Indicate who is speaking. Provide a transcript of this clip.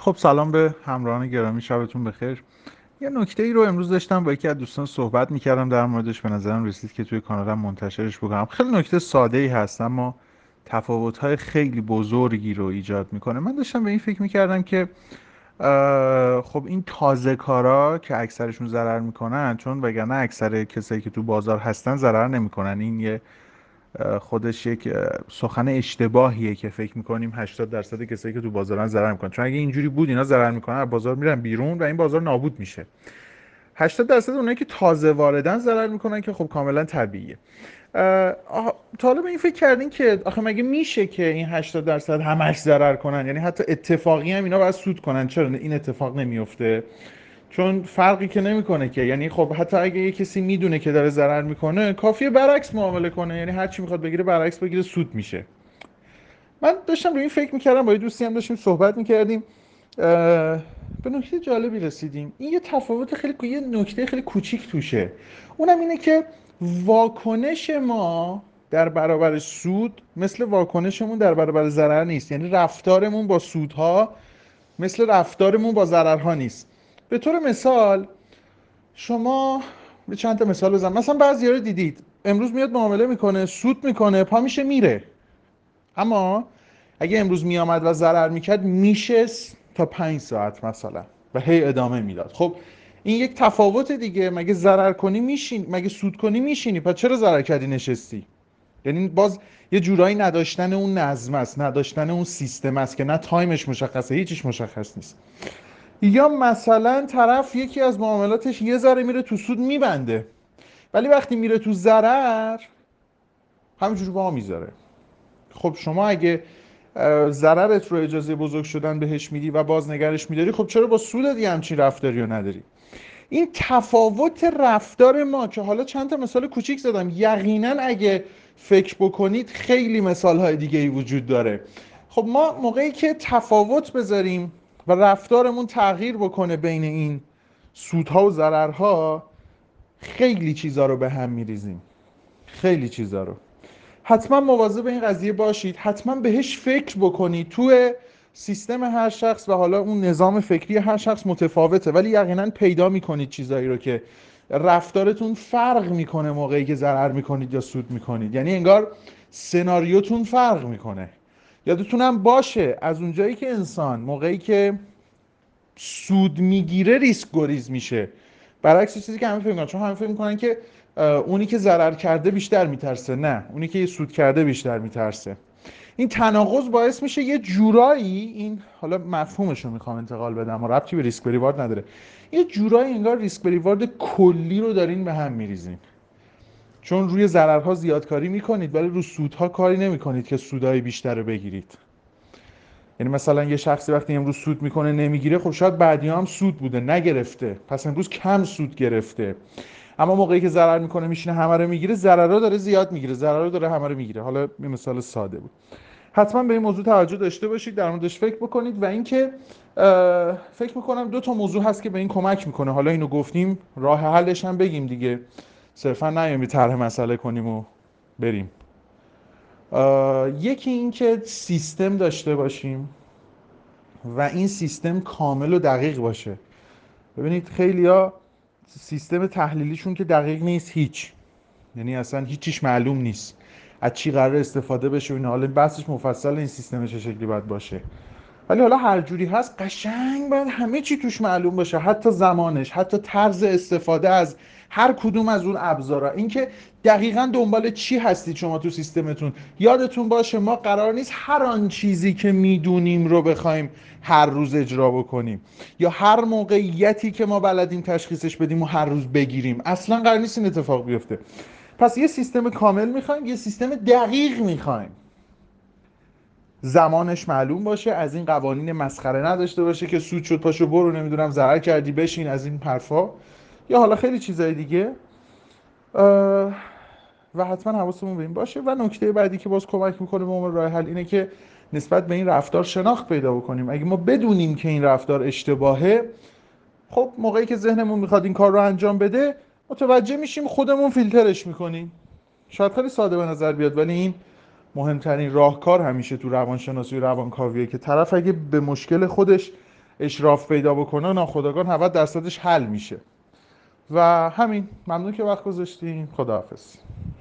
Speaker 1: خب سلام به همراهان گرامی، شبتون بخیر. یه نکته ای رو امروز داشتم با یکی از دوستان صحبت میکردم در موردش، به نظرم رسید که توی کانالم منتشرش بکنم. خیلی نکته ساده ای هست اما تفاوت‌های خیلی بزرگی رو ایجاد میکنه. من داشتم به این فکر میکردم که خب این تازه کارا که اکثرشون ضرر میکنن، چون وگرنه اکثر کسایی که تو بازار هستن ضرر نمیکنن. این یه خودش یک سخن اشتباهیه که فکر میکنیم 80% کسایی که تو بازارن ضرر میکنن، چون اگه اینجوری بود اینا ضرر میکنن از بازار میرن بیرون و این بازار نابود میشه. 80% اونایی که تازه واردن ضرر میکنن که خب کاملا طبیعیه. تا حالا به این فکر کردین که آخه مگه میشه که این 80% همش ضرر کنن؟ یعنی حتی اتفاقی هم اینا باید سود کنن، چرا این اتفاق نمیفته؟ چون فرقی که نمیکنه که، یعنی خب حتی اگه یه کسی میدونه که داره ضرر میکنه کافیه برعکس معامله کنه، یعنی هر چی میخواد بگیره برعکس بگیره، سود میشه. من داشتم روی این فکر میکردم، با یه دوستی هم داشتیم صحبت میکردیم، به نکته جالبی رسیدیم. این یه تفاوت خیلی، یه نکته خیلی کوچیک توشه. اونم اینه که واکنش ما در برابر سود مثل واکنشمون در برابر ضرر نیست. یعنی رفتارمون با سودها مثل رفتارمون با ضررها نیست. به طور مثال شما به چند تا مثال بزنم. مثلا بعضی‌ها رو دیدید امروز میاد معامله میکنه، سود میکنه، پا میشه میره. اما اگه امروز میامد و ضرر میکرد میشست تا 5 ساعت مثلا و هی ادامه میداد. خب این یک تفاوت دیگه. مگه ضرر کنی میشین، مگه سود کنی میشینی، پس چرا ضرر کردی نشستی؟ یعنی باز یه جورایی نداشتن اون نظم است، نداشتن اون سیستم است که نه تایمش مشخصه، هیچیش مشخص نیست. یا مثلا طرف یکی از معاملاتش یه ذره میره تو سود میبنده، ولی وقتی میره تو ضرر همینجوری وا میذاره. خب شما اگه ضررت رو اجازه بزرگ شدن بهش میدی و باز نگرش میداری، خب چرا با سود دیگه همچین رفتاری رو نداری؟ این تفاوت رفتار ما که حالا چند تا مثال کوچیک زدم، یقینا اگه فکر بکنید خیلی مثالهای دیگه ای وجود داره. خب ما موقعی که تفاوت بذاریم و رفتارمون تغییر بکنه بین این سودها و ضررها، خیلی چیزا رو به هم میریزیم. خیلی چیزا رو. حتما مواظب این قضیه باشید، حتما بهش فکر بکنید. توی سیستم هر شخص و حالا اون نظام فکری هر شخص متفاوته، ولی یقینا پیدا میکنید چیزایی رو که رفتارتون فرق میکنه موقعی که ضرر میکنید یا سود میکنید. یعنی انگار سناریوتون فرق میکنه. یادتونم باشه از اونجایی که انسان موقعی که سود میگیره ریسک گریز میشه، برعکس چیزی که همه فکر میکنن. چون همه فکر میکنن که اونی که ضرر کرده بیشتر میترسه، نه، اونی که سود کرده بیشتر میترسه. این تناقض باعث میشه یه جورایی، این حالا مفهومش رو میخوام انتقال بدم و ربطی به ریسک بریوارد نداره، یه جورایی انگار ریسک بریوارد کلی رو دارین به هم میریزین. چون روی ضررها زیادکاری میکنید ولی رو سودها کاری نمیکنید که سودهای بیشتر رو بگیرید. یعنی مثلا یه شخصی وقتی امروز سود میکنه نمیگیره، خب شاید بعدی هم سود بوده نگرفته، پس امروز کم سود گرفته. اما موقعی که ضرر میکنه میشینه همه رو میگیره، ضررها داره زیاد میگیره، ضررها داره همه رو میگیره. حالا این مثال ساده بود. حتما به این موضوع توجه داشته باشید، در موردش فکر بکنید. و اینکه فکر میکنم دو تا موضوع هست که به این کمک میکنه. حالا اینو گفتیم، راه حلش هم بگیم دیگه، صرفا نیایم طرح مسئله کنیم و بریم. یکی این که سیستم داشته باشیم و این سیستم کامل و دقیق باشه. ببینید خیلیا سیستم تحلیلیشون که دقیق نیست، هیچ، یعنی اصلا هیچیش معلوم نیست از چی قرار استفاده بشه و اینا. حالا بحثش مفصل این سیستم چه شکلی باید باشه، ولی حالا هر جوری هست قشنگ باید همه چی توش معلوم باشه، حتی زمانش، حتی طرز استفاده از هر کدوم از اون ابزارا. اینکه دقیقاً دنبال چی هستید شما تو سیستمتون. یادتون باشه ما قرار نیست هر آن چیزی که میدونیم رو بخوایم هر روز اجرا بکنیم، یا هر موقعیتی که ما بلدیم تشخیصش بدیم و هر روز بگیریم. اصلا قرار نیست این اتفاق بیفته. پس یه سیستم کامل میخوایم، یه سیستم دقیق میخوایم. زمانش معلوم باشه، از این قوانین مسخره نداشته باشه که سود شد پاشو برو، نمیدونم ضرر کردی بشین، از این حرفا، یا حالا خیلی چیزای دیگه. و حتما حواسمون به این باشه. و نکته بعدی که باز کمک میکنه به اون راه حل اینه که نسبت به این رفتار شناخت پیدا بکنیم. اگه ما بدونیم که این رفتار اشتباهه، خب موقعی که ذهنمون میخواد این کار رو انجام بده متوجه میشیم، خودمون فیلترش میکنیم. شاید خیلی ساده به نظر بیاد، ولی این مهمترین راهکار همیشه تو روانشناسی و روانکاویه که طرف اگه به مشکل خودش اشراف پیدا بکنه ناخودآگاه 90 درصدش حل میشه. و همین، ممنون که وقت گذاشتین. خداحافظ.